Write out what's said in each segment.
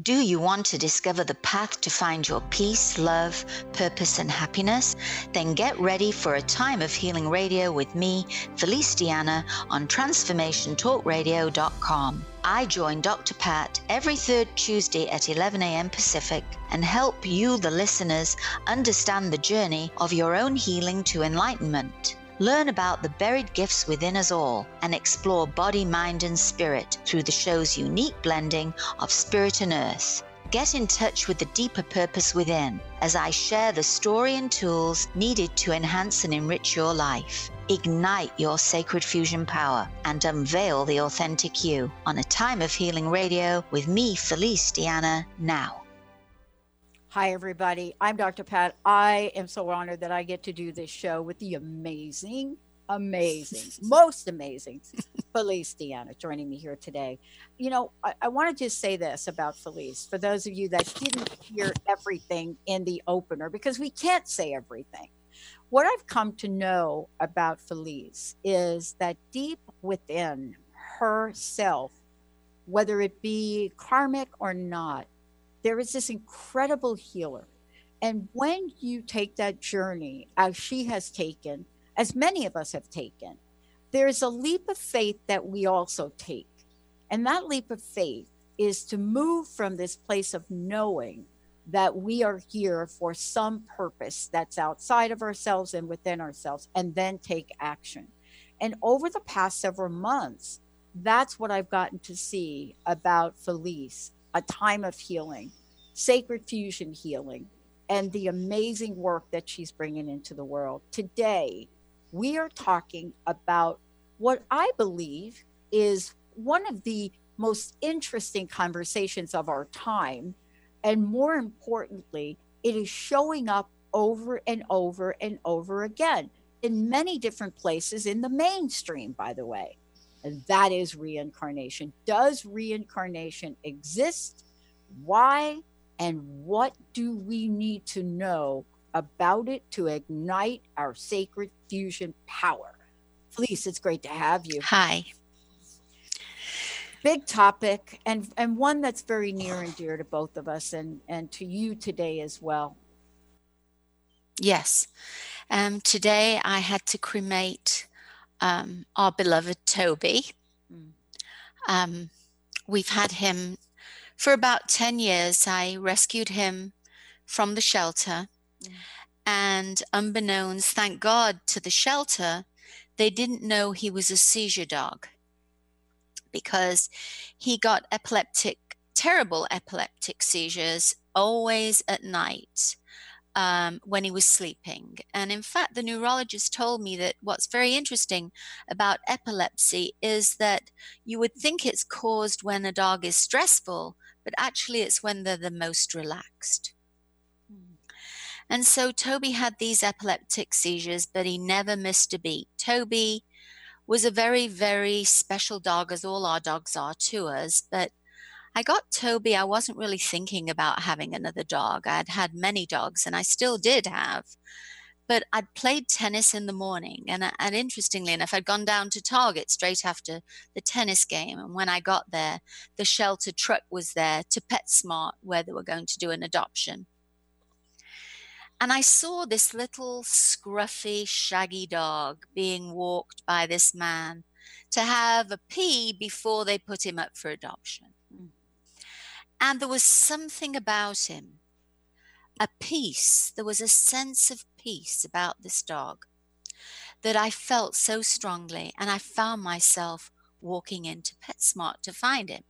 Do you want to discover the path to find your peace, love, purpose, and happiness? Then get ready for a time of healing radio with me, Felice Diana, on transformationtalkradio.com. I join Dr. Pat every third Tuesday at 11 a.m. Pacific and help you, the listeners, understand the journey of your own healing to enlightenment. Learn about the buried gifts within us all and explore body, mind, and spirit through the show's unique blending of spirit and earth. Get in touch with the deeper purpose within as I share the story and tools needed to enhance and enrich your life. Ignite your sacred fusion power and unveil the authentic you on A Time of Healing Radio with me, Felice Diana, now. Hi, everybody. I'm Dr. Pat. I am so honored that I get to do this show with the amazing, most amazing Felice Diana joining me here today. You know, I want to just say this about Felice for those of you that didn't hear everything in the opener, because we can't say everything. What I've come to know about Felice is that deep within herself, whether it be karmic or not, there is this incredible healer. And when you take that journey, as she has taken, as many of us have taken, there is a leap of faith that we also take. And that leap of faith is to move from this place of knowing that we are here for some purpose that's outside of ourselves and within ourselves, and then take action. And over the past several months, that's what I've gotten to see about Felice. A time of healing, sacred fusion healing, and the amazing work that she's bringing into the world. Today, we are talking about what I believe is one of the most interesting conversations of our time. And more importantly, it is showing up over and over and over again in many different places in the mainstream, by the way. And that is reincarnation. Does reincarnation exist? Why? And what do we need to know about it to ignite our sacred fusion power? Felice, it's great to have you. Hi. Big topic, and one that's very near and dear to both of us and to you today as well. Yes. Today I had to cremate our beloved Toby. We've had him for about 10 years. I rescued him from the shelter, and unbeknownst, thank God, to the shelter, they didn't know he was a seizure dog because he got terrible epileptic seizures always at night when he was sleeping. And in fact, the neurologist told me that what's very interesting about epilepsy is that you would think it's caused when a dog is stressful, but actually it's when they're the most relaxed. And so Toby had these epileptic seizures, but he never missed a beat. Toby was a very, very special dog, as all our dogs are to us. But I got Toby, I wasn't really thinking about having another dog. I'd had many dogs, and I still did have. But I'd played tennis in the morning, and interestingly enough, I'd gone down to Target straight after the tennis game. And when I got there, the shelter truck was there to PetSmart, where they were going to do an adoption. And I saw this little scruffy, shaggy dog being walked by this man to have a pee before they put him up for adoption. And there was something about him, a peace. There was a sense of peace about this dog that I felt so strongly. And I found myself walking into PetSmart to find him.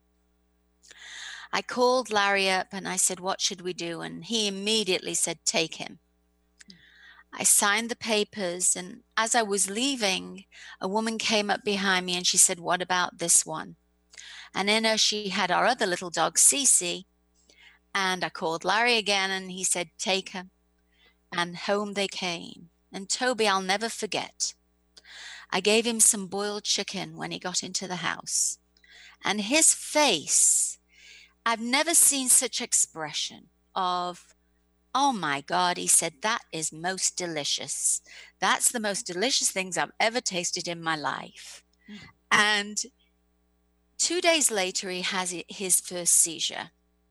I called Larry up and I said, what should we do? And he immediately said, take him. I signed the papers, and as I was leaving, a woman came up behind me and she said, what about this one? And in her, she had our other little dog, Cece. And I called Larry again and he said, take her. And home they came. And Toby, I'll never forget. I gave him some boiled chicken when he got into the house. And his face, I've never seen such expression of, oh my God, he said, that is most delicious. That's the most delicious things I've ever tasted in my life. And 2 days later, he has his first seizure.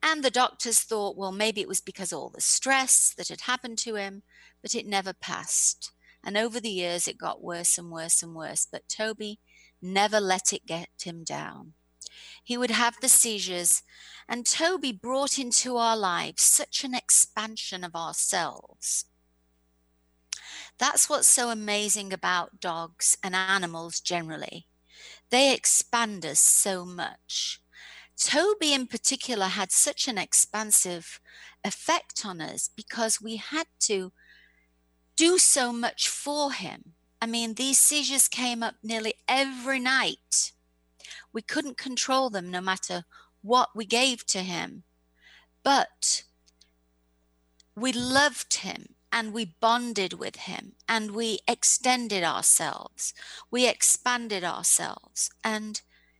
And the doctors thought, well, maybe it was because of all the stress that had happened to him, but it never passed. And over the years, it got worse and worse and worse. But Toby never let it get him down. He would have the seizures, and Toby brought into our lives such an expansion of ourselves. That's what's so amazing about dogs and animals generally. They expand us so much. Toby in particular had such an expansive effect on us because we had to do so much for him. I mean, these seizures came up nearly every night. We couldn't control them no matter what we gave to him. But we loved him and we bonded with him and we extended ourselves. We expanded ourselves. And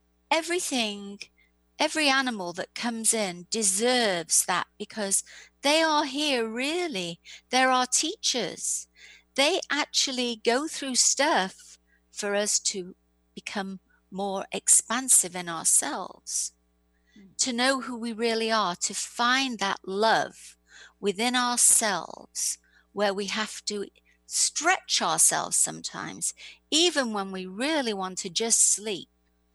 every animal that comes in deserves that because they are here really. They're our teachers. They actually go through stuff for us to become more expansive in ourselves, to know who we really are, to find that love within ourselves where we have to stretch ourselves sometimes, even when we really want to just sleep.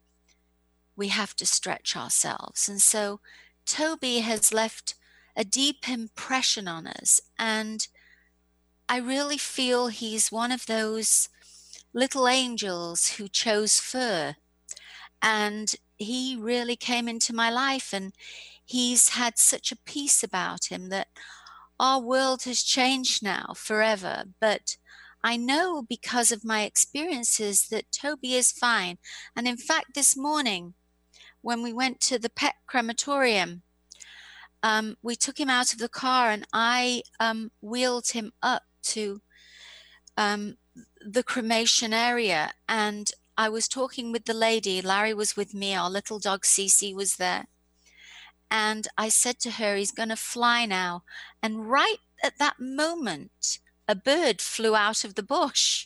We have to stretch ourselves. And so Toby has left a deep impression on us. And I really feel he's one of those little angels who chose fur. And he really came into my life, and he's had such a peace about him that our world has changed now forever. But I know because of my experiences that Toby is fine. And in fact, this morning, when we went to the pet crematorium, we took him out of the car and I wheeled him up to the cremation area. And I was talking with the lady. Larry was with me. Our little dog Cece was there. And I said to her, he's going to fly now. And right at that moment, a bird flew out of the bush.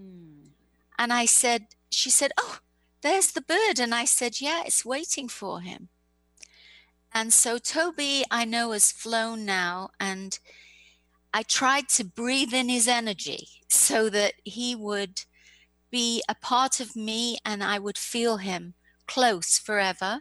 And she said, oh, there's the bird. And I said, yeah, it's waiting for him. And so Toby, I know, has flown now. And I tried to breathe in his energy so that he would be a part of me and I would feel him close forever.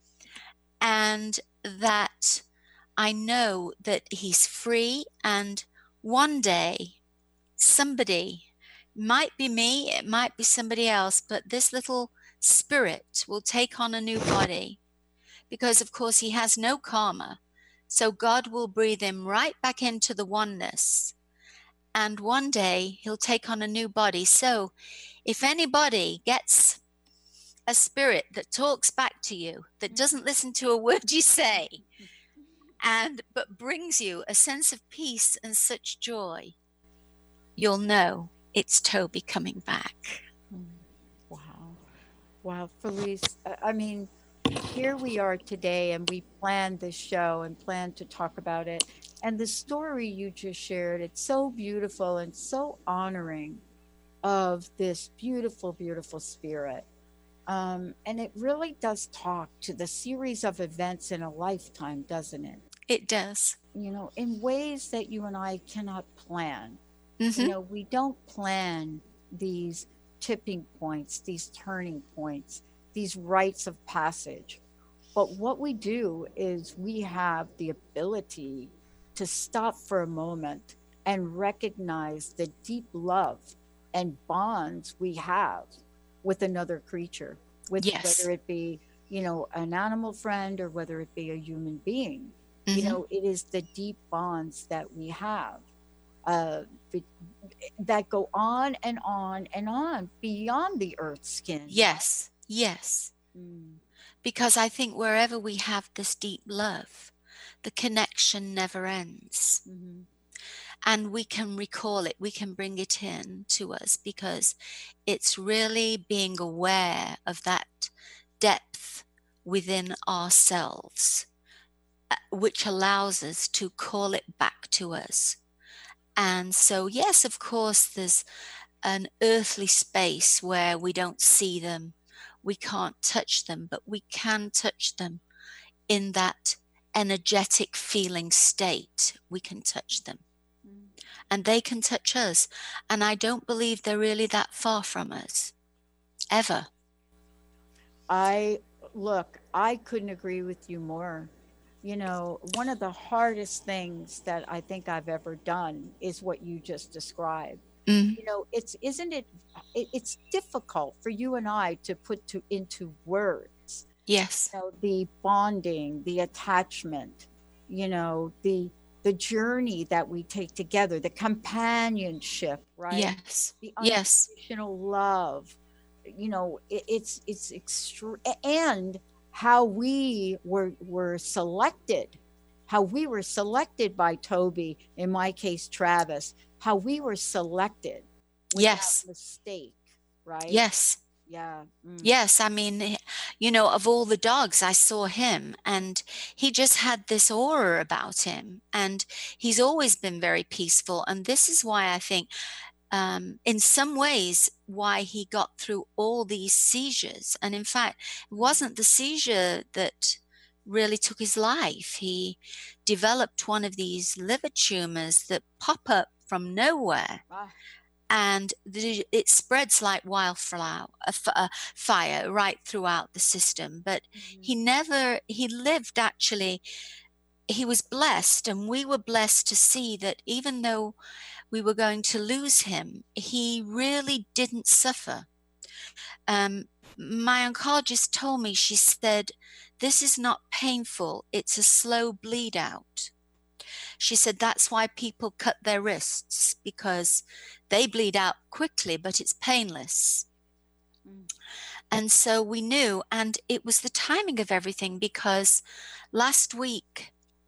And that I know that he's free, and one day somebody, might be me, it might be somebody else, but this little spirit will take on a new body because of course he has no karma. So God will breathe him right back into the oneness. And one day he'll take on a new body. So if anybody gets a spirit that talks back to you, that doesn't listen to a word you say, but brings you a sense of peace and such joy, you'll know it's Toby coming back. Wow, Felice. I mean, here we are today, and we planned this show and planned to talk about it. And the story you just shared, it's so beautiful and so honoring of this beautiful, beautiful spirit. And it really does talk to the series of events in a lifetime, doesn't it? It does. You know, in ways that you and I cannot plan. Mm-hmm. You know, we don't plan these tipping points, these turning points, these rites of passage. But what we do is we have the ability to stop for a moment and recognize the deep love and bonds we have with another creature, with Yes. whether it be, you know, an animal friend or whether it be a human being. Mm-hmm. You know, it is the deep bonds that we have that go on and on and on beyond the earth's skin. Yes, yes. Because I think wherever we have this deep love, the connection never ends. And we can recall it, we can bring it in to us because it's really being aware of that depth within ourselves, which allows us to call it back to us. And so, yes, of course, there's an earthly space where we don't see them, we can't touch them, but we can touch them in that energetic feeling state, we can touch them. And they can touch us. And I don't believe they're really that far from us, ever. I couldn't agree with you more. You know, one of the hardest things that I think I've ever done is what you just described. Mm, You know, it's difficult for you and I to put into words, yes, you know, the bonding, the attachment, you know, the journey that we take together, the companionship, right? yes, The yes, unconditional love, you know, it's extreme. And how we were selected, how we were selected by Toby, in my case Travis, how we were selected without yes, mistake, right? yes. Yeah. Mm. Yes, I mean, you know, of all the dogs, I saw him and he just had this aura about him. And he's always been very peaceful. And this is why I think, in some ways, why he got through all these seizures. And in fact, it wasn't the seizure that really took his life. He developed one of these liver tumors that pop up from nowhere, Ah. and it spreads like wildfire, fire right throughout the system. But Mhm. he lived actually. He was blessed, and we were blessed to see that even though we were going to lose him, he really didn't suffer. Um, my oncologist told me, she said, "This is not painful, it's a slow bleed out." She said that's why people cut their wrists, because they bleed out quickly, but it's painless. Mm. And so we knew, and it was the timing of everything, because last week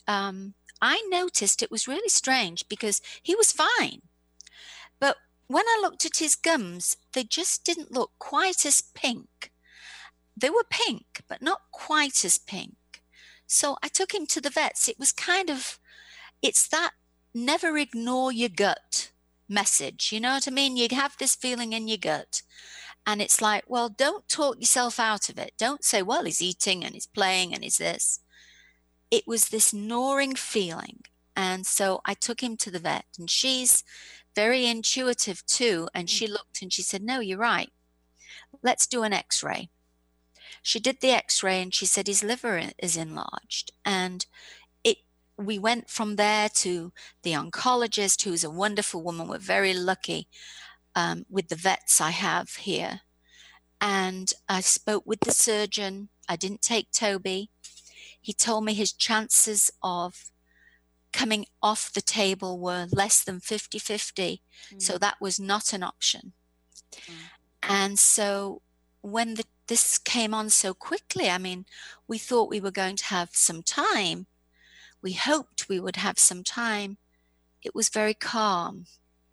I noticed it was really strange because he was fine. But when I looked at his gums, they just didn't look quite as pink. They were pink, but not quite as pink. So I took him to the vets. It was kind of, it's that never ignore your gut message. You know what I mean? You'd have this feeling in your gut. And it's like, well, don't talk yourself out of it. Don't say, well, he's eating and he's playing and he's this. It was this gnawing feeling. And so I took him to the vet, and she's very intuitive too. And Mm. she looked and she said, no, you're right. Let's do an x-ray. She did the x-ray and she said his liver is enlarged. And it, we went from there to the oncologist, who's a wonderful woman. We're very lucky with the vets I have here. And I spoke with the surgeon. I didn't take Toby. He told me his chances of coming off the table were less than 50-50. So Mm. that was not an option. Mm. And so when this came on so quickly, I mean, we thought we were going to have some time. We hoped we would have some time. It was very calm,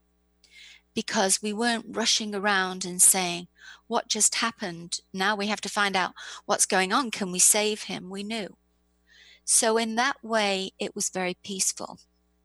because we weren't rushing around and saying, what just happened? Now we have to find out what's going on. Can we save him? We knew. So in that way, it was very peaceful.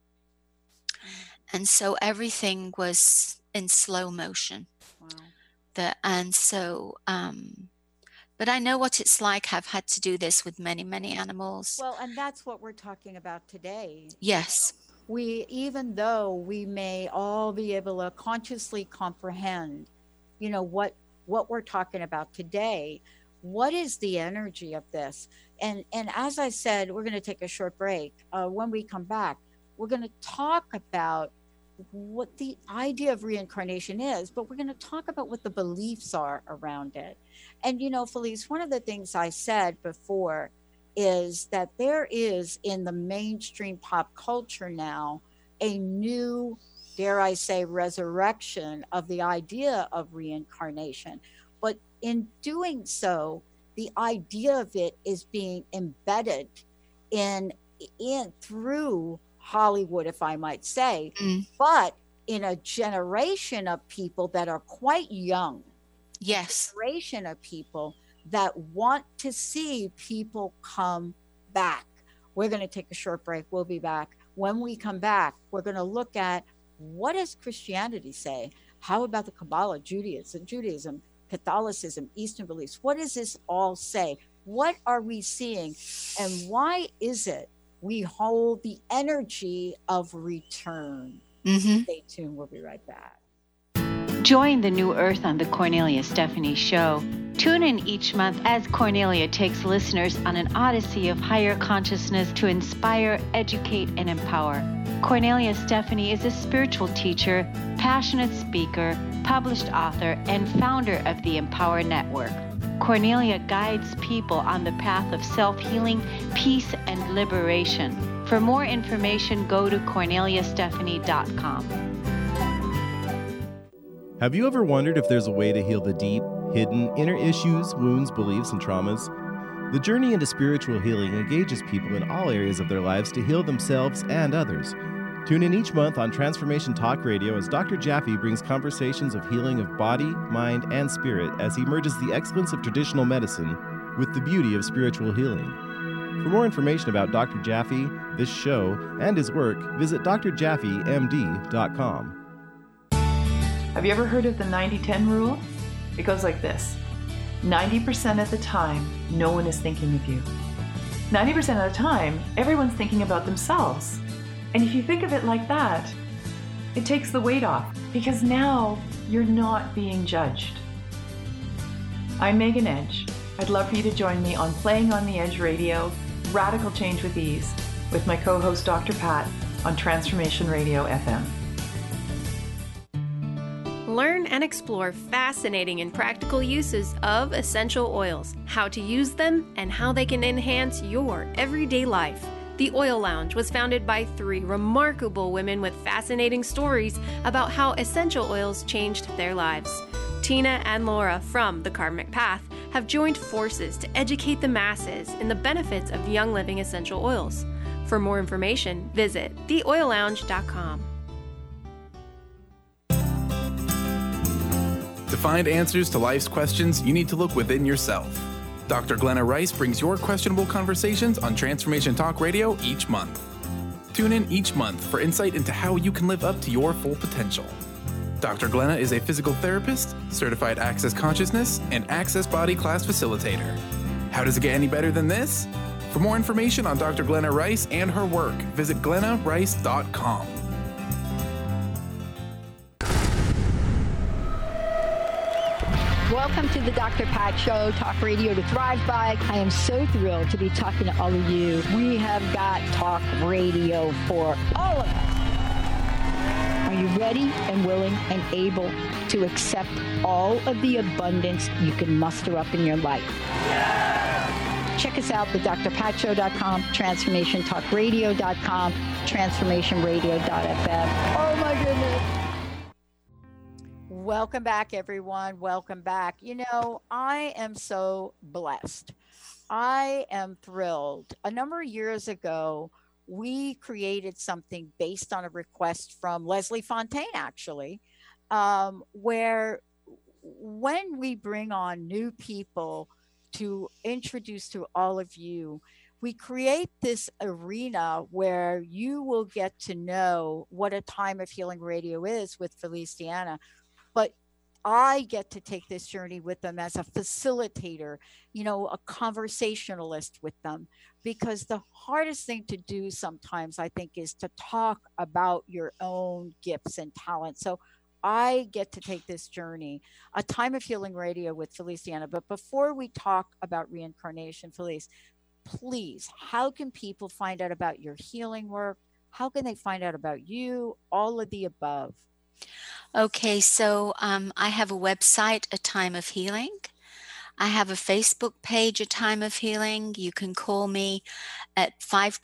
And so everything was in slow motion. Wow. And so, but I know what it's like. I've had to do this with many, many animals. Well, and that's what we're talking about today. Yes. We, even though we may all be able to consciously comprehend, you know, what we're talking about today, what is the energy of this? And as I said, we're going to take a short break. When we come back, we're going to talk about what the idea of reincarnation is, but we're going to talk about what the beliefs are around it. And you know, Felice, one of the things I said before is that there is in the mainstream pop culture now a new, dare I say, resurrection of the idea of reincarnation. But in doing so, the idea of it is being embedded in through Hollywood, if I might say, Mm. but in a generation of people that are quite young, Yes. generation of people that want to see people come back. We're going to take a short break. We'll be back. When we come back, we're going to look at, what does Christianity say? How about the Kabbalah, Judaism, Catholicism, Eastern beliefs? What does this all say? What are we seeing? And why is it we hold the energy of return. Mm-hmm. Stay tuned. We'll be right back. Join the New Earth on the Cornelia Stephanie Show. Tune in each month as Cornelia takes listeners on an odyssey of higher consciousness to inspire, educate, and empower. Cornelia Stephanie is a spiritual teacher, passionate speaker, published author, and founder of the Empower Network. Cornelia guides people on the path of self-healing, peace, and liberation. For more information, go to corneliastephanie.com. Have you ever wondered if there's a way to heal the deep, hidden, inner issues, wounds, beliefs, and traumas? The journey into spiritual healing engages people in all areas of their lives to heal themselves and others. Tune in each month on Transformation Talk Radio as Dr. Jaffe brings conversations of healing of body, mind, and spirit as he merges the excellence of traditional medicine with the beauty of spiritual healing. For more information about Dr. Jaffe, this show, and his work, visit drjaffemd.com. Have you ever heard of the 90-10 rule? It goes like this. 90% of the time, no one is thinking of you. 90% of the time, everyone's thinking about themselves. And if you think of it like that, it takes the weight off because now you're not being judged. I'm Megan Edge. I'd love for you to join me on Playing on the Edge Radio, Radical Change with Ease, with my co-host Dr. Pat on Transformation Radio FM. Learn and explore fascinating and practical uses of essential oils, how to use them, and how they can enhance your everyday life. The Oil Lounge was founded by 3 remarkable women with fascinating stories about how essential oils changed their lives. Tina and Laura from The Karmic Path have joined forces to educate the masses in the benefits of Young Living essential oils. For more information, visit theoillounge.com. To find answers to life's questions, you need to look within yourself. Dr. Glenna Rice brings your questionable conversations on Transformation Talk Radio each month. Tune in each month for insight into how you can live up to your full potential. Dr. Glenna is a physical therapist, certified Access Consciousness, and Access Body Class facilitator. How does it get any better than this? For more information on Dr. Glenna Rice and her work, visit glennarice.com. Welcome to the Dr. Pat Show, Talk Radio to Thrive By. I am so thrilled to be talking to all of you. We have got talk radio for all of us. Are you ready and willing and able to accept all of the abundance you can muster up in your life? Check us out, thedrpatshow.com, transformationtalkradio.com, transformationradio.fm. Oh my goodness. Welcome back, everyone. Welcome back. You know, I am so blessed. I am thrilled. A number of years ago, we created something based on a request from Leslie Fontaine, actually, where when we bring on new people to introduce to all of you, we create this arena where you will get to know what a time of healing radio is with Feliciana. But I get to take this journey with them as a facilitator, you know, a conversationalist with them, because the hardest thing to do sometimes, I think, is to talk about your own gifts and talents. So I get to take this journey, a time of healing radio with Feliciana. But before we talk about reincarnation, Felice, please, how can people find out about your healing work? How can they find out about you? All of the above. Okay, so I have a website, A Time of Healing. I have a Facebook page, A Time of Healing. You can call me at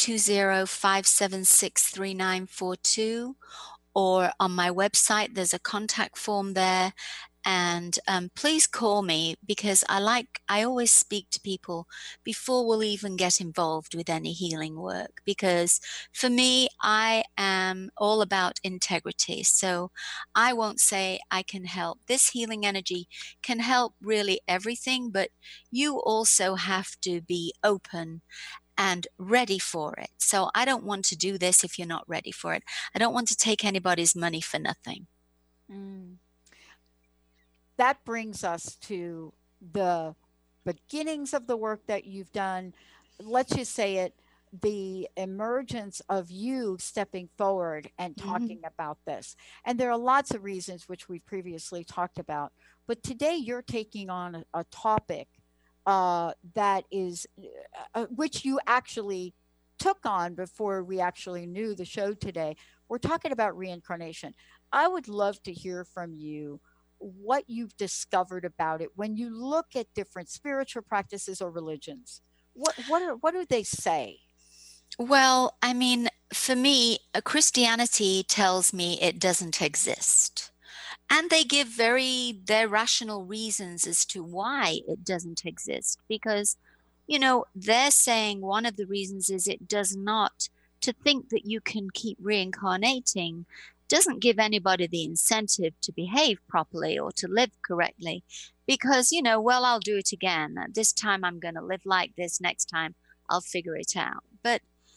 520-576-3942, or on my website, there's a contact form there. And please call me, because I always speak to people before we'll even get involved with any healing work, because for me, I am all about integrity. So I won't say I can help. This healing energy can help really everything, but you also have to be open and ready for it. So I don't want to do this if you're not ready for it. I don't want to take anybody's money for nothing. That brings us to the beginnings of the work that you've done. Let's just say it, the emergence of you stepping forward and talking about this. And there are lots of reasons which we previously talked about, but today you're taking on a topic that is, which you actually took on before we actually knew the show today. We're talking about reincarnation. I would love to hear from you what you've discovered about it when you look at different spiritual practices or religions. What do they say? Well, I mean, for me, Christianity tells me it doesn't exist. And they give their rational reasons as to why it doesn't exist. Because, they're saying one of the reasons is it does not, to think that you can keep reincarnating doesn't give anybody the incentive to behave properly or to live correctly. Because, well, I'll do it again. This time I'm going to live like this. Next time I'll figure it out. But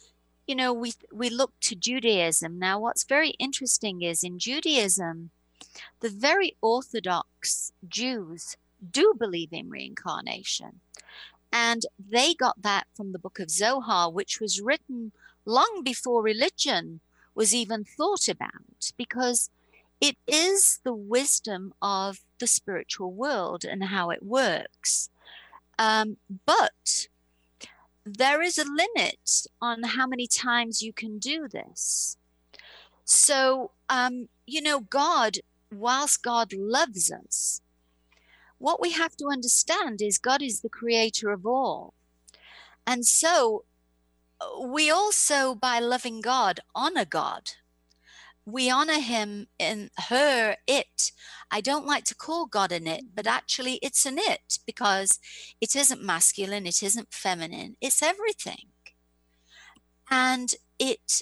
we look to Judaism. Now, what's very interesting is in Judaism, the very Orthodox Jews do believe in reincarnation. And they got that from the book of Zohar, which was written long before religion was even thought about, because it is the wisdom of the spiritual world and how it works. But there is a limit on how many times you can do this. So, God, whilst God loves us, what we have to understand is God is the creator of all. And so we also, by loving God, honor God. We honor him in her, it. I don't like to call God an it, but actually it's an it, because it isn't masculine, it isn't feminine, it's everything. And it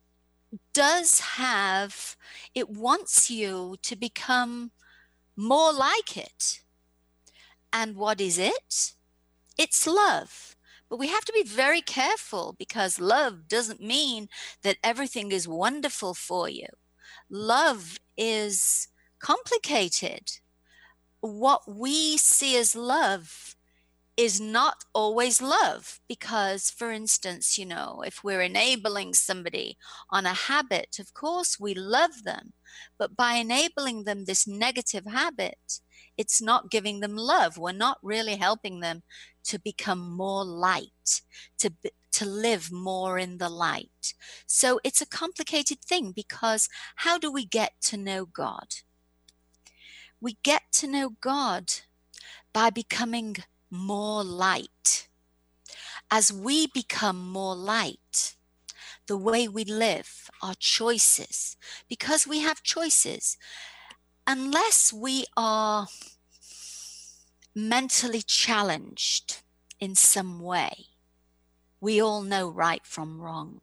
wants you to become more like it. And what is it? It's love. But we have to be very careful, because love doesn't mean that everything is wonderful for you. Love is complicated. What we see as love is not always love, because, for instance, if we're enabling somebody on a habit, of course we love them, but by enabling them this negative habit, it's not giving them love. We're not really helping them to become more light, to live more in the light. So it's a complicated thing, because how do we get to know God? We get to know God by becoming more light. As we become more light, the way we live, our choices, because we have choices, unless we are mentally challenged in some way, we all know right from wrong.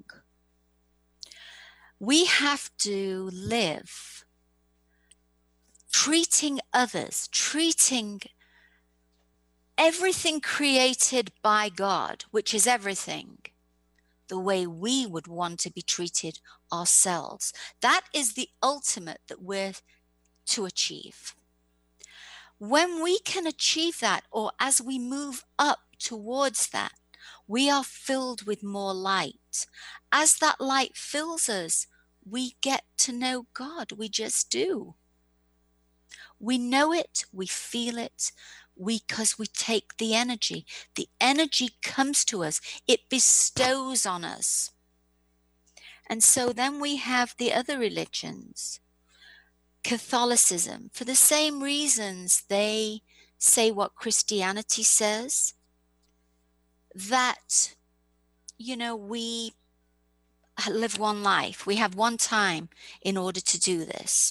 We have to live treating others, treating everything created by God, which is everything, the way we would want to be treated ourselves. That is the ultimate that we're to achieve. When we can achieve that, or as we move up towards that, we are filled with more light. As that light fills us, we get to know God. We just do. We know it, we feel it, because we take the energy. The energy comes to us. It bestows on us. And so then we have the other religions. Catholicism, for the same reasons they say what Christianity says, that, we live one life. We have one time in order to do this.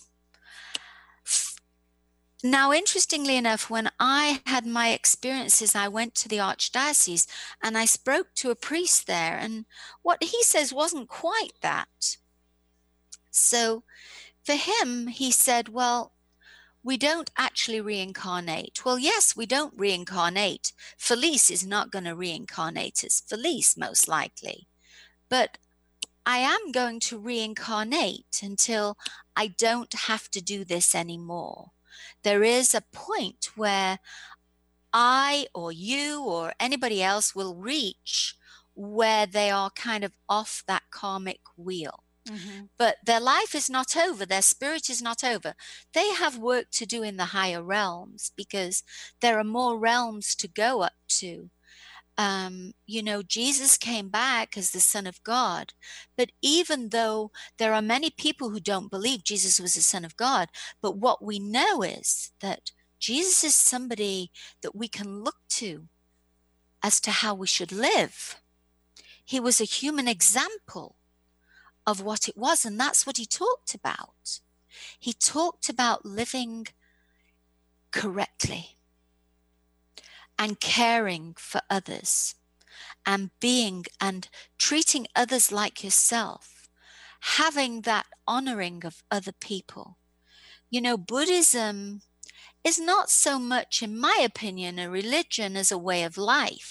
Now, interestingly enough, when I had my experiences, I went to the Archdiocese and I spoke to a priest there, and what he says wasn't quite that. So for him, he said, well, we don't actually reincarnate. Well, yes, we don't reincarnate. Felice is not going to reincarnate as Felice, most likely. But I am going to reincarnate until I don't have to do this anymore. There is a point where I or you or anybody else will reach where they are kind of off that karmic wheel. But their life is not over. Their spirit is not over. They have work to do in the higher realms because there are more realms to go up to. You know, Jesus came back as the Son of God. But even though there are many people who don't believe Jesus was the Son of God, but what we know is that Jesus is somebody that we can look to as to how we should live. He was a human example of what it was, and that's what he talked about. He talked about living correctly and caring for others and being and treating others like yourself, having that honoring of other people. You know, Buddhism is not so much, in my opinion, a religion as a way of life.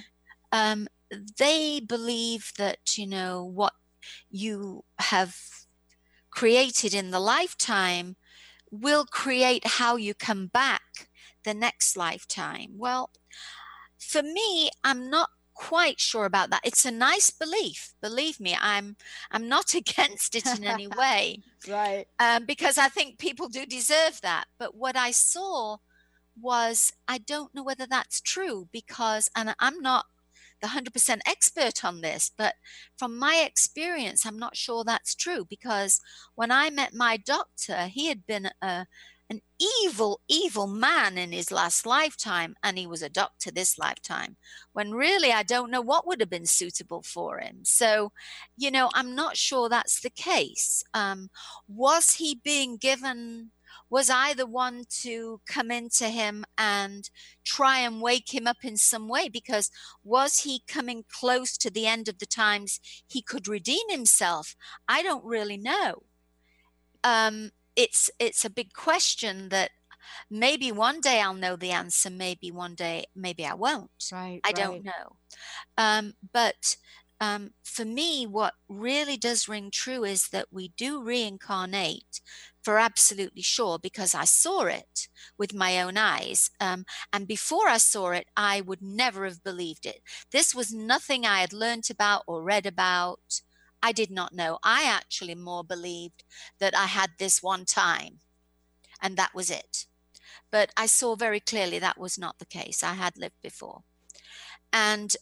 They believe that, you know, what you have created in the lifetime will create how you come back the next lifetime. Well, for me, I'm not quite sure about that. It's a nice belief. Believe me, I'm not against it in any way. Right. Because I think people do deserve that. But what I saw was, I don't know whether that's true because, and I'm not the 100% expert on this, but from my experience, I'm not sure that's true because when I met my doctor, he had been an evil man in his last lifetime, and he was a doctor this lifetime, when really I don't know what would have been suitable for him. So, you know, I'm not sure that's the case. Was he being given, was I the one to come into him and try and wake him up in some way? Because was he coming close to the end of the times he could redeem himself? I don't really know. It's a big question that maybe one day I'll know the answer. Maybe one day, maybe I won't. Right. I don't know. But for me, what really does ring true is that we do reincarnate for absolutely sure, because I saw it with my own eyes. And before I saw it, I would never have believed it. This was nothing I had learned about or read about. I did not know. I actually more believed that I had this one time and that was it. But I saw very clearly that was not the case. I had lived before. And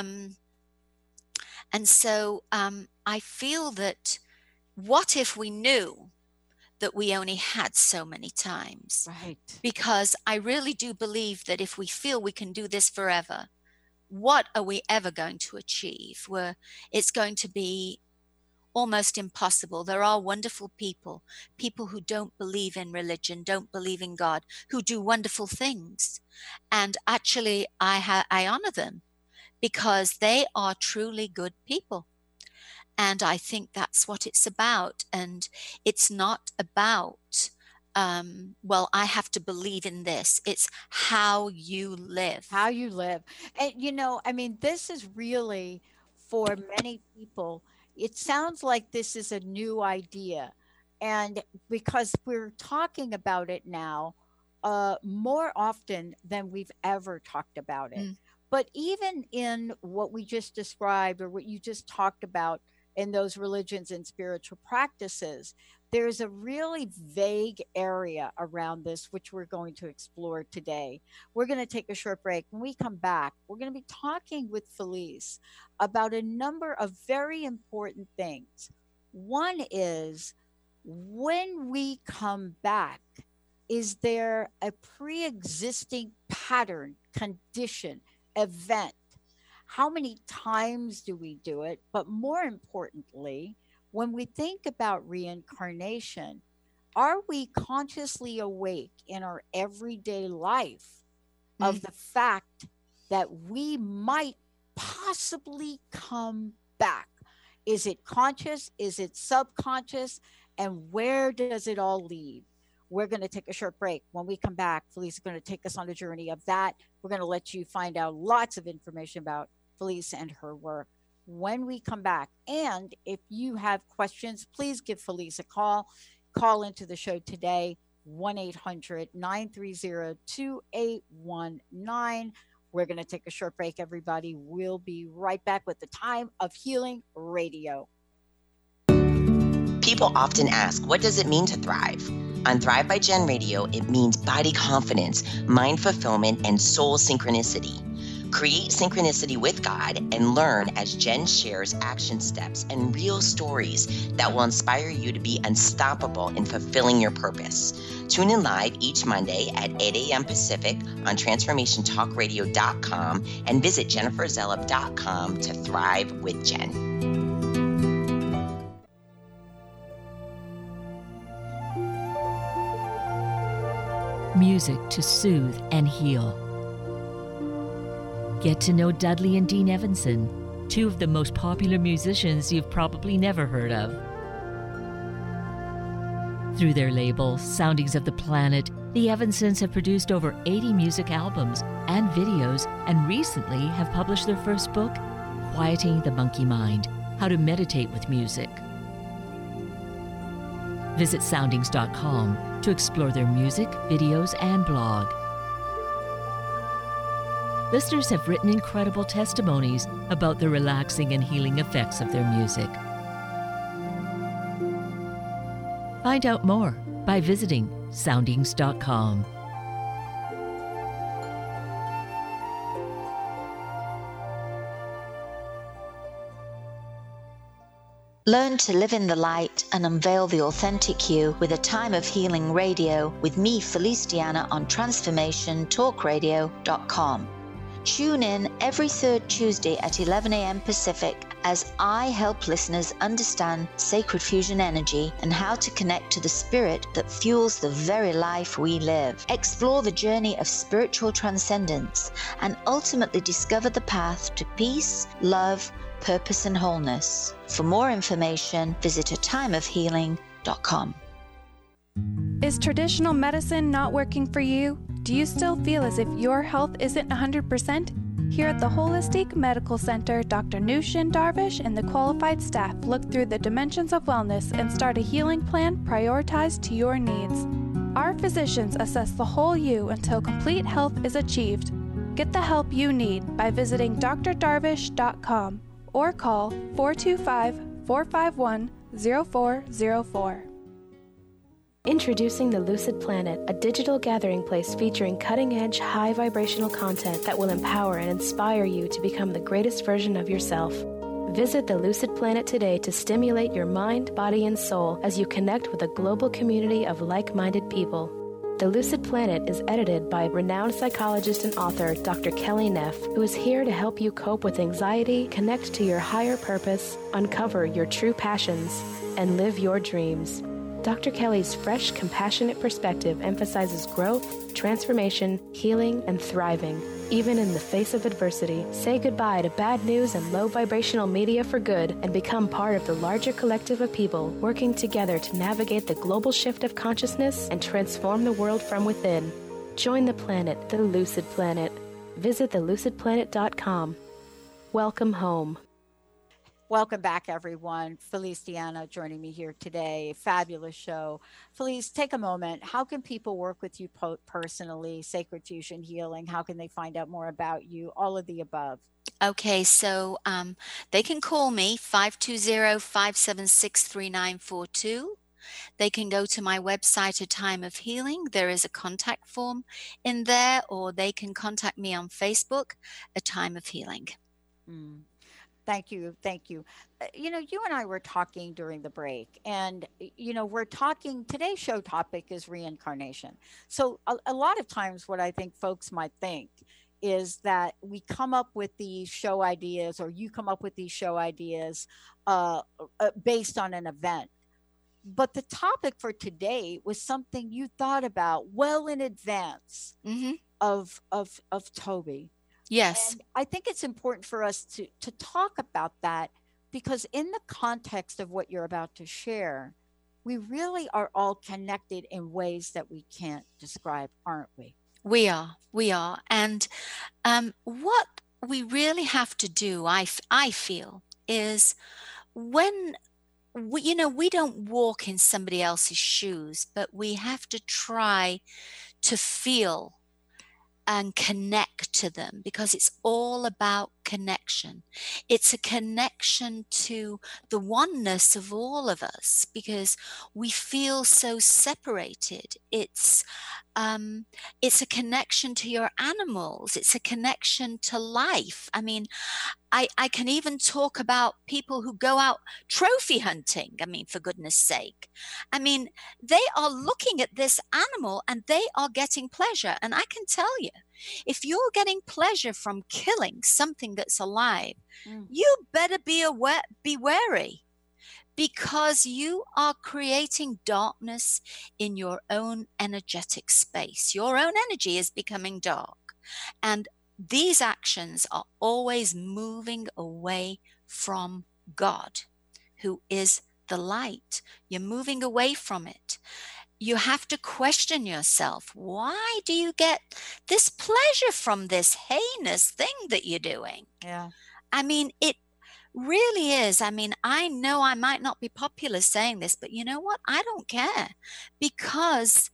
so I feel that what if we knew that we only had so many times? Right. Because I really do believe that if we feel we can do this forever, what are we ever going to achieve? It's going to be almost impossible. There are wonderful people who don't believe in religion, don't believe in God, who do wonderful things. And actually, I honor them because they are truly good people. And I think that's what it's about. And it's not about, well, I have to believe in this. It's how you live. How you live. And, you know, I mean, this is really, for many people, it sounds like this is a new idea. And because we're talking about it now more often than we've ever talked about it. But even in what we just described, or what you just talked about in those religions and spiritual practices, there's a really vague area around this, which we're going to explore today. We're going to take a short break. When we come back, we're going to be talking with Felice about a number of very important things. One is, when we come back, is there a pre-existing pattern, condition, event? How many times do we do it? But more importantly, when we think about reincarnation, are we consciously awake in our everyday life of the fact that we might possibly come back? Is it conscious? Is it subconscious? And where does it all lead? We're going to take a short break. When we come back, Felice is going to take us on a journey of that. We're going to let you find out lots of information about Felice and her work when we come back. And if you have questions, please give Felice a call. Call into the show today, 1-800-930-2819. We're going to take a short break, everybody. We'll be right back with the Time of Healing Radio. People often ask, what does it mean to thrive? On Thrive by Jen Radio, it means body confidence, mind fulfillment, and soul synchronicity. Create synchronicity with God and learn as Jen shares action steps and real stories that will inspire you to be unstoppable in fulfilling your purpose. Tune in live each Monday at 8 a.m. Pacific on TransformationTalkRadio.com and visit JenniferZellup.com to thrive with Jen. Music to soothe and heal. Get to know Dudley and Dean Evanson, two of the most popular musicians you've probably never heard of. Through their label, Soundings of the Planet, the Evansons have produced over 80 music albums and videos, and recently have published their first book, Quieting the Monkey Mind: How to Meditate with Music. Visit soundings.com to explore their music, videos, and blog. Listeners have written incredible testimonies about the relaxing and healing effects of their music. Find out more by visiting soundings.com. Learn to live in the light and unveil the authentic you with a Time of Healing Radio with me, Felice Diana, on TransformationTalkRadio.com. Tune in every third Tuesday at 11 a.m. Pacific as I help listeners understand sacred fusion energy and how to connect to the spirit that fuels the very life we live. Explore the journey of spiritual transcendence and ultimately discover the path to peace, love, purpose, and wholeness. For more information, visit atimeofhealing.com. Is traditional medicine not working for you? Do you still feel as if your health isn't 100%? Here at the Holistic Medical Center, Dr. Nushin Darvish and the qualified staff look through the dimensions of wellness and start a healing plan prioritized to your needs. Our physicians assess the whole you until complete health is achieved. Get the help you need by visiting drdarvish.com or call 425-451-0404. Introducing the Lucid Planet, a digital gathering place featuring cutting-edge, high-vibrational content that will empower and inspire you to become the greatest version of yourself. Visit the Lucid Planet today to stimulate your mind, body, and soul as you connect with a global community of like-minded people. The Lucid Planet is edited by renowned psychologist and author Dr. Kelly Neff, who is here to help you cope with anxiety, connect to your higher purpose, uncover your true passions, and live your dreams. Dr. Kelly's fresh, compassionate perspective emphasizes growth, transformation, healing, and thriving, even in the face of adversity. Say goodbye to bad news and low vibrational media for good and become part of the larger collective of people working together to navigate the global shift of consciousness and transform the world from within. Join the planet, the Lucid Planet. Visit thelucidplanet.com. Welcome home. Welcome back, everyone. Felice Diana joining me here today. Fabulous show. Felice, take a moment. How can people work with you personally? Sacred Fusion Healing. How can they find out more about you? All of the above. Okay, so they can call me 520-576-3942. They can go to my website, A Time of Healing. There is a contact form in there, or they can contact me on Facebook, A Time of Healing. Thank you. Thank you. You know, you and I were talking during the break, and, you know, we're talking, today's show topic is reincarnation. So a lot of times what I think folks might think is that we come up with these show ideas, or you come up with these show ideas based on an event. But the topic for today was something you thought about well in advance of Toby. Yes. And I think it's important for us to talk about that, because in the context of what you're about to share, we really are all connected in ways that we can't describe, aren't we? We are. And what we really have to do, I feel, is when we don't walk in somebody else's shoes, but we have to try to feel and connect to them, because it's all about connection. It's a connection to the oneness of all of us, because we feel so separated. It's a connection to your animals. It's a connection to life. I mean, I can even talk about people who go out trophy hunting. I mean, for goodness sake. I mean, they are looking at this animal and they are getting pleasure. And I can tell you, if you're getting pleasure from killing something that's alive, you better be wary, because you are creating darkness in your own energetic space. Your own energy is becoming dark. And these actions are always moving away from God, who is the light. You're moving away from it. You have to question yourself. Why do you get this pleasure from this heinous thing that you're doing? Yeah. I mean, it really is. I mean, I know I might not be popular saying this, but you know what? I don't care, because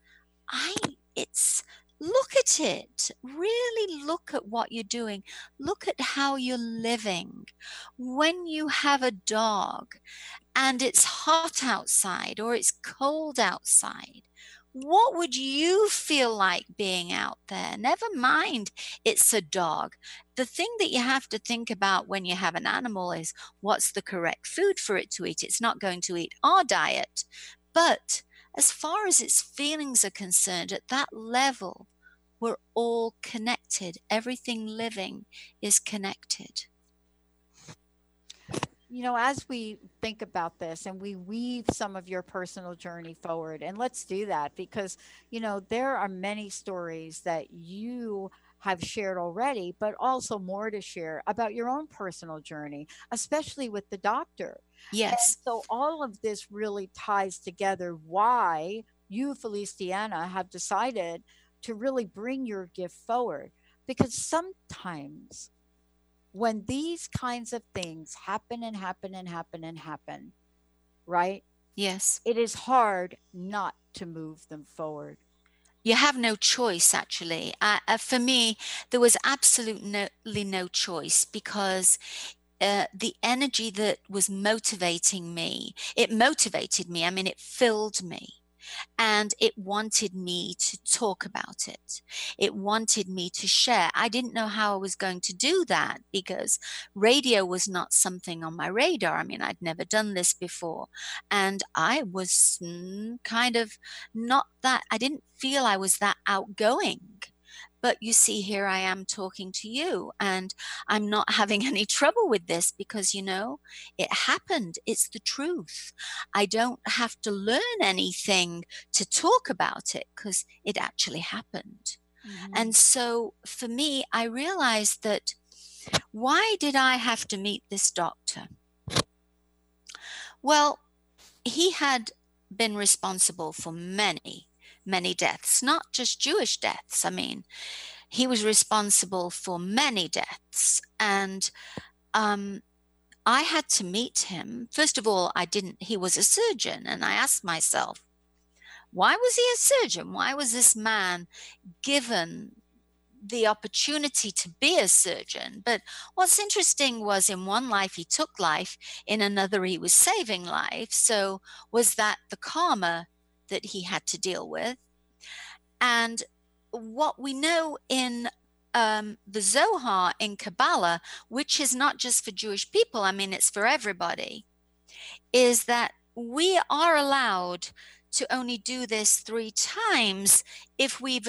look at it. Really look at what you're doing. Look at how you're living. When you have a dog and it's hot outside or it's cold outside, what would you feel like being out there? Never mind, it's a dog. The thing that you have to think about when you have an animal is, what's the correct food for it to eat? It's not going to eat our diet. But as far as its feelings are concerned, at that level, we're all connected. Everything living is connected. You know, as we think about this and we weave some of your personal journey forward, and let's do that, because, you know, there are many stories that you have shared already, but also more to share about your own personal journey, especially with the doctor. Yes. And so all of this really ties together why you, Feliciana, have decided to really bring your gift forward. Because sometimes when these kinds of things happen and happen and happen and happen, right? Yes. It is hard not to move them forward. You have no choice, actually. For me, there was absolutely no choice, because the energy that was motivating me, it motivated me. I mean, it filled me. And it wanted me to talk about it. It wanted me to share. I didn't know how I was going to do that, because radio was not something on my radar. I mean, I'd never done this before. And I was kind of not that, I didn't feel I was that outgoing. But you see, here I am talking to you, and I'm not having any trouble with this, because, you know, it happened. It's the truth. I don't have to learn anything to talk about it, because it actually happened. Mm-hmm. And so for me, I realized that, why did I have to meet this doctor? Well, he had been responsible for many deaths, not just Jewish deaths. I mean, he was responsible for many deaths. And I had to meet him. First of all, he was a surgeon. And I asked myself, why was he a surgeon? Why was this man given the opportunity to be a surgeon? But what's interesting was, in one life he took life, in another he was saving life. So was that the karma that he had to deal with? And what we know in the Zohar in Kabbalah, which is not just for Jewish people, I mean, it's for everybody, is that we are allowed to only do this 3 times if we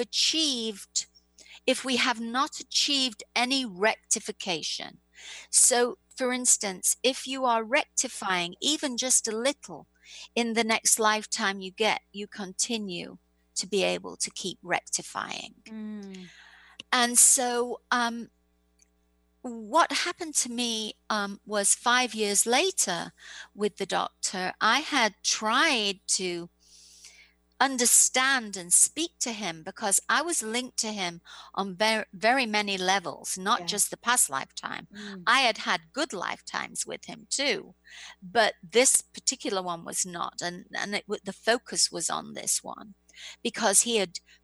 have not achieved any rectification. So, for instance, if you are rectifying even just a little, in the next lifetime you continue to be able to keep rectifying. And so what happened to me was 5 years later with the doctor, I had tried to understand and speak to him, because I was linked to him on very many levels, not just the past lifetime. I had good lifetimes with him too, but this particular one was not. And the focus was on this one, because he had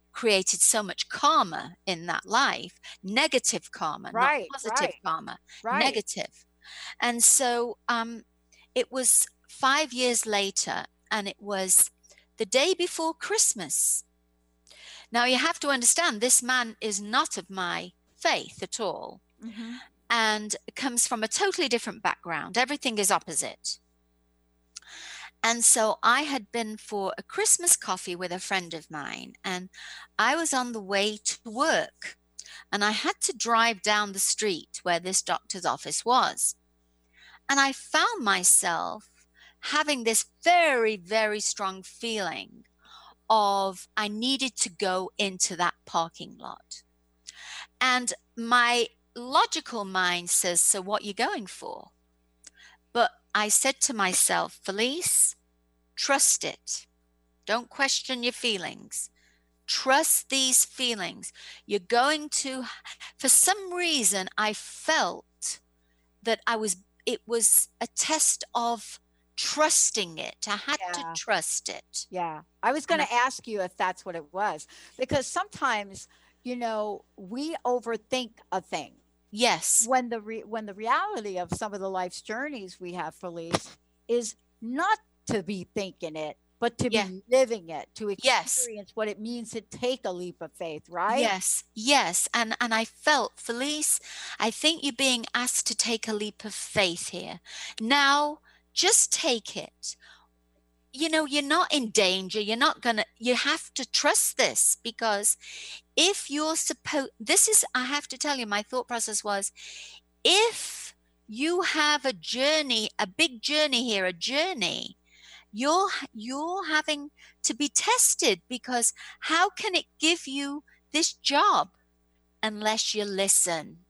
created so much karma in that life, negative karma, not positive karma, negative. And so it was 5 years later, and it was the day before Christmas. Now, you have to understand, this man is not of my faith at all, and comes from a totally different background. Everything is opposite. And so I had been for a Christmas coffee with a friend of mine, and I was on the way to work, and I had to drive down the street where this doctor's office was. And I found myself having this very, very strong feeling of I needed to go into that parking lot. And my logical mind says, so what are you going for? But I said to myself, Felice, trust it. Don't question your feelings. Trust these feelings. You're going to, for some reason, I felt that it was a test of trusting it. I had to trust it. Yeah. I was going to ask you if that's what it was, because sometimes, you know, we overthink a thing. Yes. When the reality of some of the life's journeys we have, Felice, is not to be thinking it, but to be living it, to experience what it means to take a leap of faith, right? Yes, yes. And I felt, Felice, I think you're being asked to take a leap of faith here. Now, just take it. You know, you're not in danger. You have to trust this, because if you're I have to tell you, my thought process was, if you have a journey, a big journey here, you're having to be tested, because how can it give you this job unless you listen?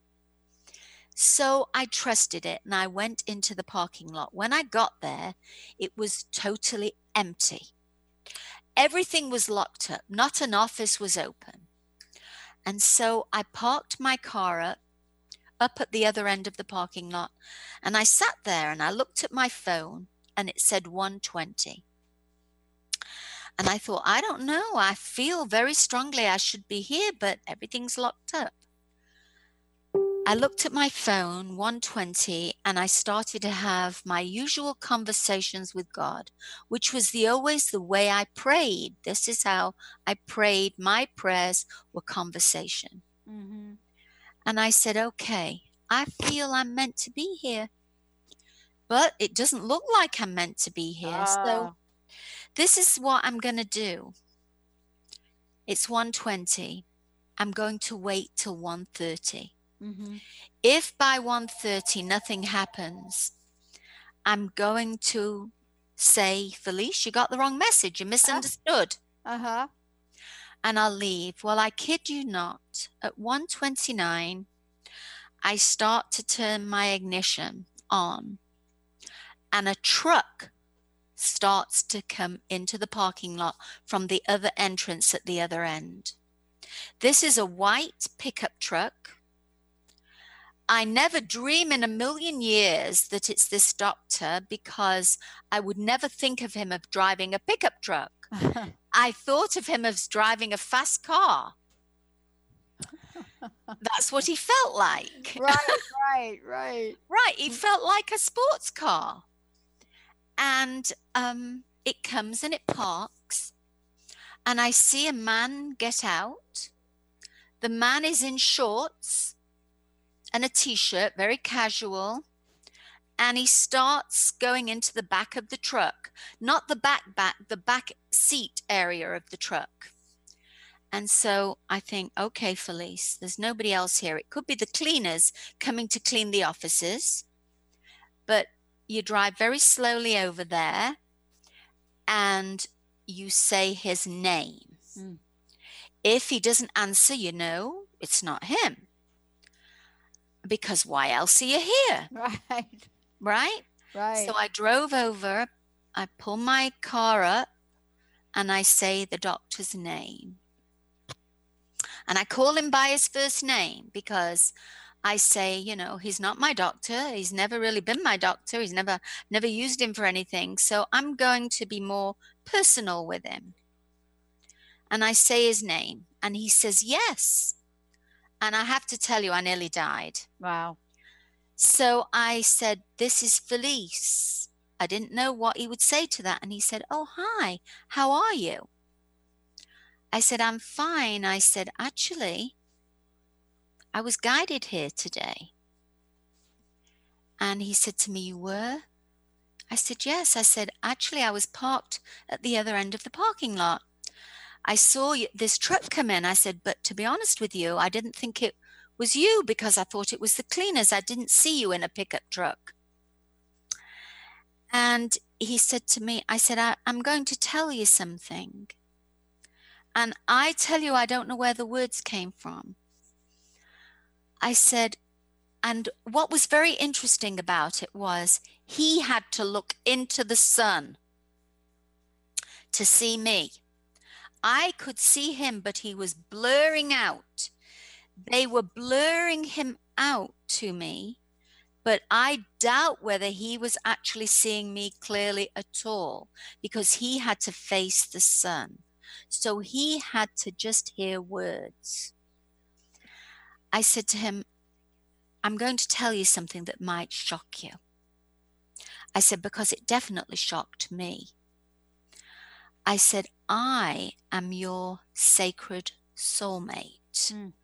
So I trusted it, and I went into the parking lot. When I got there, it was totally empty. Everything was locked up. Not an office was open. And so I parked my car up at the other end of the parking lot, and I sat there and I looked at my phone, and it said 1:20. And I thought, I don't know, I feel very strongly I should be here, but everything's locked up. I looked at my phone, 1:20, and I started to have my usual conversations with God, which was always the way I prayed. This is how I prayed. My prayers were conversation. And I said, okay, I feel I'm meant to be here, but it doesn't look like I'm meant to be here. So this is what I'm going to do. It's 1:20. I'm going to wait till 1:30. If by 1:30 nothing happens, I'm going to say, Felice, you got the wrong message. You misunderstood. And I'll leave. Well, I kid you not. At 1:29, I start to turn my ignition on, and a truck starts to come into the parking lot from the other entrance at the other end. This is a white pickup truck. I never dream in a million years that it's this doctor, because I would never think of him of driving a pickup truck. I thought of him as driving a fast car. That's what he felt like. Right. He felt like a sports car. And it comes and it parks, and I see a man get out. The man is in shorts and a t-shirt, very casual, and he starts going into the back of the truck, not the back seat area of the truck. And so I think, okay, Felice, there's nobody else here. It could be the cleaners coming to clean the offices, but you drive very slowly over there and you say his name. If he doesn't answer, you know it's not him, because why else are you here? Right. So I drove over, I pull my car up, and I say the doctor's name. And I call him by his first name, because I say, you know, he's not my doctor. He's never really been my doctor. He's never used him for anything. So I'm going to be more personal with him. And I say his name, and he says, yes. And I have to tell you, I nearly died. Wow. So I said, this is Felice. I didn't know what he would say to that. And he said, oh, hi, how are you? I said, I'm fine. I said, actually, I was guided here today. And he said to me, you were? I said, yes. I said, actually, I was parked at the other end of the parking lot. I saw this truck come in. I said, but to be honest with you, I didn't think it was you because I thought it was the cleaners. I didn't see you in a pickup truck. And he said to me, I said, I'm going to tell you something. And I tell you, I don't know where the words came from. I said, and what was very interesting about it was he had to look into the sun to see me. I could see him, but he was blurring out. They were blurring him out to me, but I doubt whether he was actually seeing me clearly at all because he had to face the sun. So he had to just hear words. I said to him, I'm going to tell you something that might shock you. I said, because it definitely shocked me. I said, I am your sacred soulmate. Mm.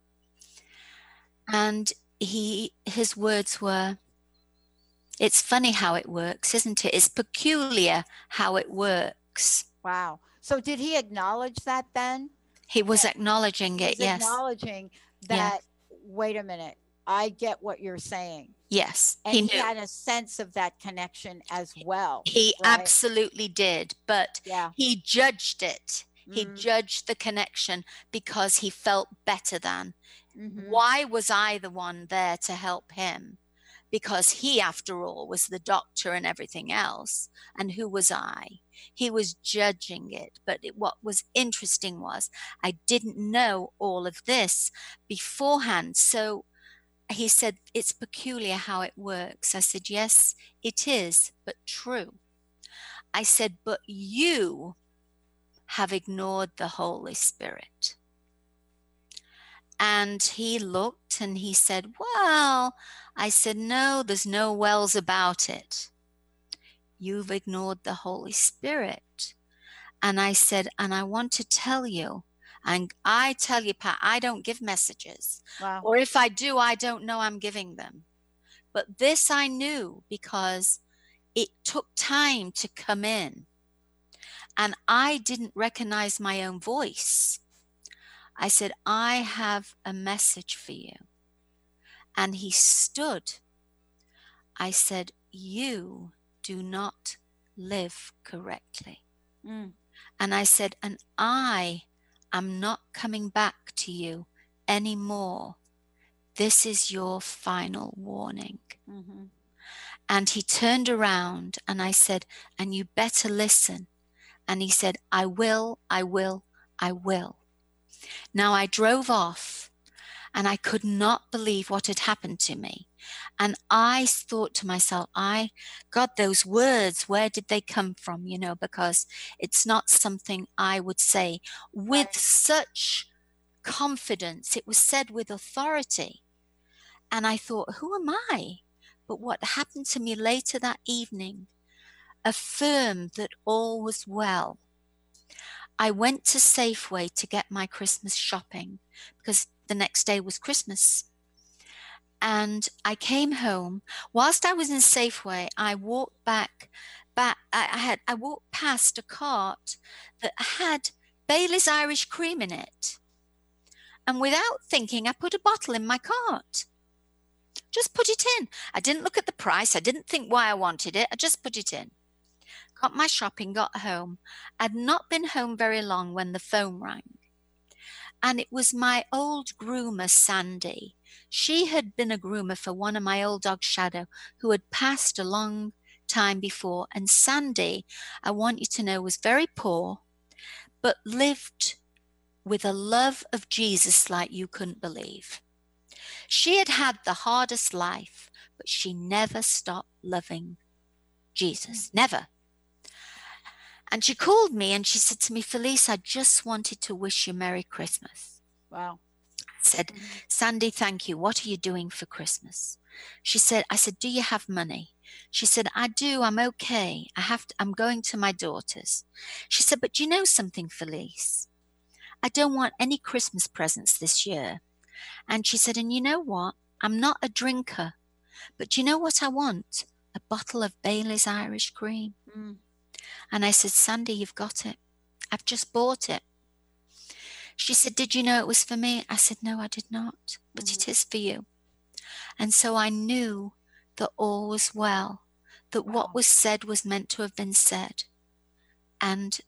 And his words were, it's funny how it works, isn't it? It's peculiar how it works. Wow. So did he acknowledge that then? He was acknowledging it, yes. Acknowledging that, wait a minute, I get what you're saying. Yes. And he had a sense of that connection as well. He absolutely did, but he judged it. He judged the connection because he felt better than. Mm-hmm. Why was I the one there to help him? Because he, after all, was the doctor and everything else. And who was I? He was judging it. But what was interesting was I didn't know all of this beforehand. So he said, it's peculiar how it works. I said, yes, it is, but true. I said, but you have ignored the Holy Spirit. And he looked and he said, well, I said, no, there's no wells about it. You've ignored the Holy Spirit. And I said, and I want to tell you, and I tell you, Pat, I don't give messages. Wow. Or if I do, I don't know I'm giving them. But this I knew because it took time to come in. And I didn't recognize my own voice. I said, I have a message for you. And he stood. I said, you do not live correctly. Mm. And I said, and I'm not coming back to you anymore. This is your final warning. Mm-hmm. And he turned around and I said, and you better listen. And he said, I will. Now I drove off and I could not believe what had happened to me. And I thought to myself, God, those words, where did they come from? You know, because it's not something I would say with such confidence. It was said with authority. And I thought, who am I? But what happened to me later that evening affirmed that all was well. I went to Safeway to get my Christmas shopping because the next day was Christmas. And I came home. Whilst I was in Safeway, I walked back. I walked past a cart that had Bailey's Irish Cream in it. And without thinking, I put a bottle in my cart. Just put it in. I didn't look at the price. I didn't think why I wanted it. I just put it in. Got my shopping, got home. I'd not been home very long when the phone rang. And it was my old groomer, Sandy. She had been a groomer for one of my old dogs, Shadow, who had passed a long time before. And Sandy, I want you to know, was very poor, but lived with a love of Jesus like you couldn't believe. She had had the hardest life, but she never stopped loving Jesus. Never. And she called me and she said to me, Felice, I just wanted to wish you Merry Christmas. Wow. I said, Sandy, thank you. What are you doing for Christmas? I said, do you have money? She said, I do. I'm okay. I'm going to my daughter's. She said, but do you know something, Felice? I don't want any Christmas presents this year. And she said, and you know what? I'm not a drinker, but you know what I want? A bottle of Bailey's Irish Cream. And I said, Sandy, you've got it. I've just bought it. She said, did you know it was for me? I said, no, I did not, but it is for you. And so I knew that all was well, that what was said was meant to have been said. And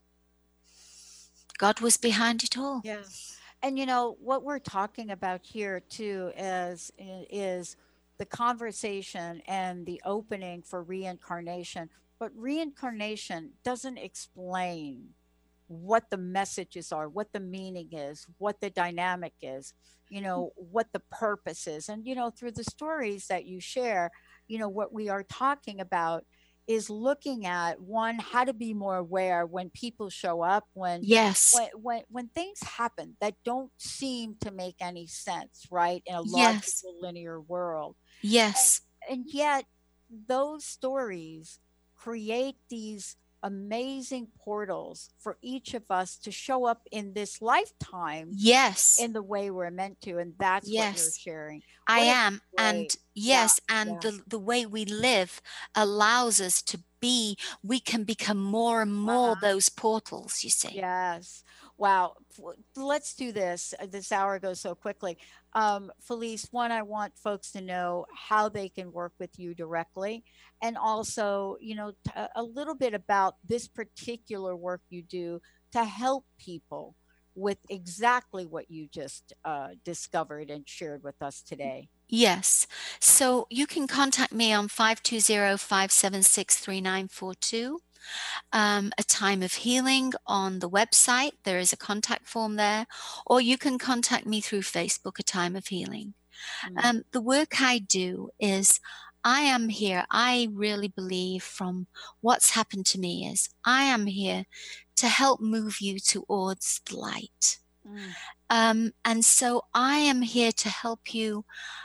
God was behind it all. Yeah. And you know, what we're talking about here too is the conversation and the opening for reincarnation. But reincarnation doesn't explain what the messages are, what the meaning is, what the dynamic is, you know, what the purpose is. And, you know, through the stories that you share, you know, what we are talking about is looking at, one, how to be more aware when people show up, when things happen that don't seem to make any sense, right? In a logical, linear world. Yes. And yet those stories create these amazing portals for each of us to show up in this lifetime in the way we're meant to, and that's what you're sharing. I am. And the way we live allows us to be, we can become more and more those portals, you see. Yes. Wow. Let's do this. This hour goes so quickly. Felice, one, I want folks to know how they can work with you directly, and also, you know, a little bit about this particular work you do to help people with exactly what you just discovered and shared with us today. Yes. So you can contact me on 520-576-3942. A Time of Healing on the website. There is a contact form there, or you can contact me through Facebook, A Time of Healing. The work I do is, I am here. I really believe from what's happened to me is I am here to help move you towards the light. And so I am here to help you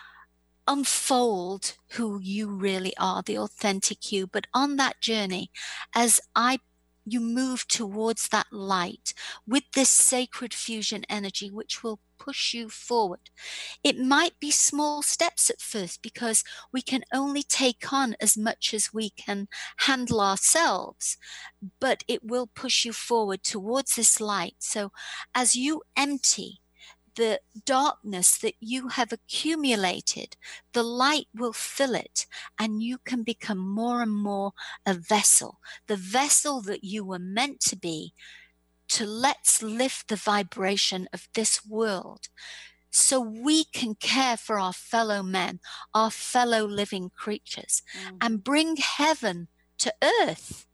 unfold who you really are, the authentic you. But on that journey, as you move towards that light with this sacred fusion energy, which will push you forward. It might be small steps at first, because we can only take on as much as we can handle ourselves, but it will push you forward towards this light. So as you empty the darkness that you have accumulated, the light will fill it, and you can become more and more a vessel, the vessel that you were meant to be, to let's lift the vibration of this world so we can care for our fellow men, our fellow living creatures, and bring heaven to earth.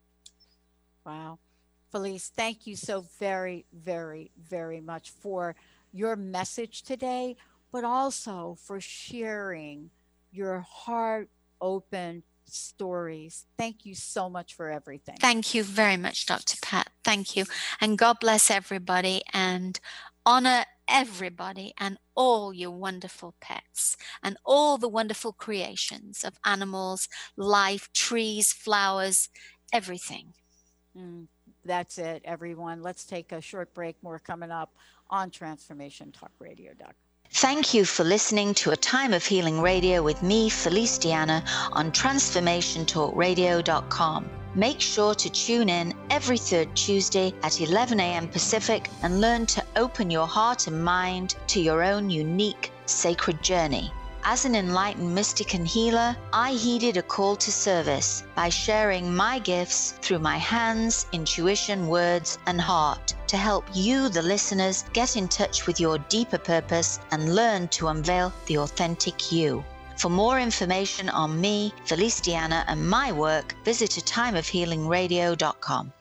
Wow. Felice, thank you so very, very, very much for your message today, but also for sharing your heart open stories. Thank you so much for everything. Thank you very much, Dr. Pat. Thank you. And God bless everybody, and honor everybody and all your wonderful pets and all the wonderful creations of animals, life, trees, flowers, everything. That's it, everyone. Let's take a short break. More coming up on Transformation Talk Radio. Thank you for listening to A Time of Healing Radio with me, Felice Diana, on TransformationTalkRadio.com. Make sure to tune in every third Tuesday at 11 a.m. Pacific and learn to open your heart and mind to your own unique sacred journey. As an enlightened mystic and healer, I heeded a call to service by sharing my gifts through my hands, intuition, words, and heart to help you, the listeners, get in touch with your deeper purpose and learn to unveil the authentic you. For more information on me, Felice Diana, and my work, visit ATimeofHealingRadio.com.